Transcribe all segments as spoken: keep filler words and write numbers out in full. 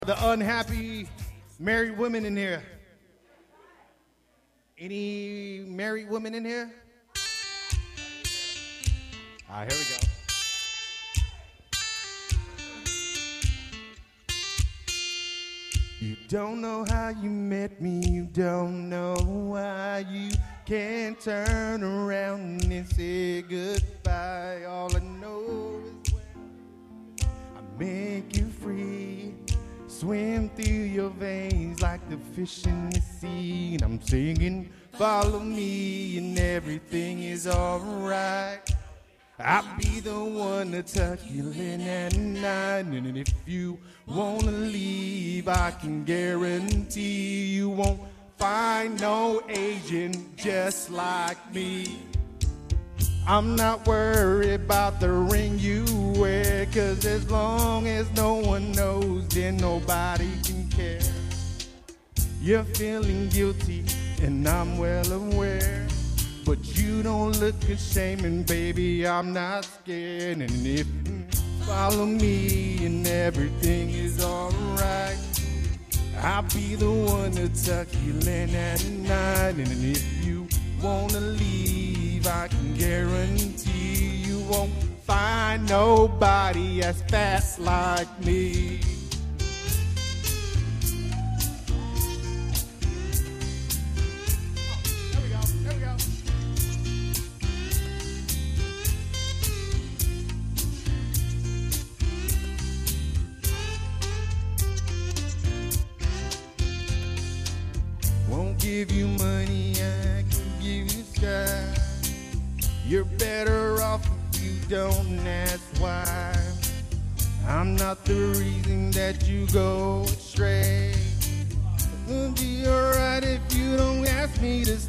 The unhappy married women in here. Any married women in here? All right, here we go. You don't know how you met me, you don't know why you can't turn around and say goodbye. All I know is when I make you free, swim through your veins like the fish in the sea. And I'm singing, follow me and everything is alright. I'll be the one to tuck you in at night. And if you wanna leave, I can guarantee you won't find no agent just like me. I'm not worried about the ring you wear, 'cause as long as no one knows, then nobody can care. You're feeling guilty and I'm well aware, but you don't look ashamed, and baby, I'm not scared. And if you follow me and everything is alright, I'll be the one to tuck you in at night. And if you wanna leave, I can guarantee you won't find nobody as fast like me. Won't give you money, I can give you sky. You're better off if you don't ask why. I'm not the reason that you go astray. It'll be alright if you don't ask me to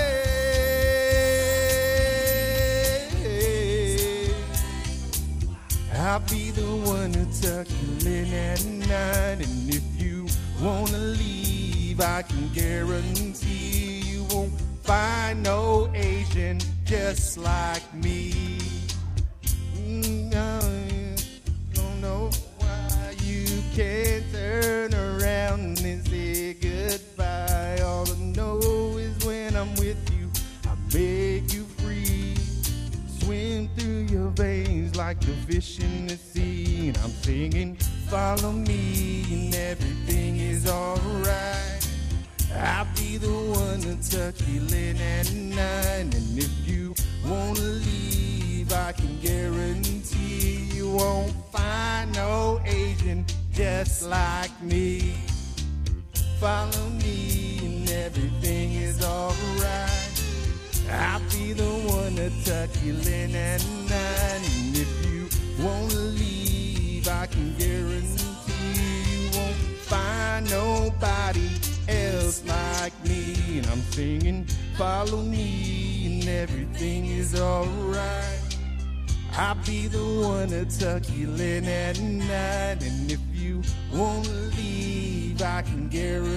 stay. I'll be the one to tuck you in at night. And if you wanna leave, I can guarantee you won't find no Asian just like me. Mm, no, don't know why you can't turn around and say goodbye. All I know is when I'm with you, I make you free, swim through your veins like the fish in the sea. And I'm singing, follow me and everything is alright. I'll be the one to tuck you in at night. And if you wanna leave, I can guarantee you won't find no Asian just like me. Follow me and everything is alright. I'll be the one to tuck you in at night. And if you wanna leave, I can guarantee you won't find nobody else like me. And I'm singing, follow me and everything is alright. I'll be the one to tuck you in at night. And if you wanna leave, I can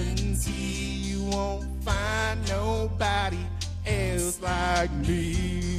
guarantee you won't find nobody else like me.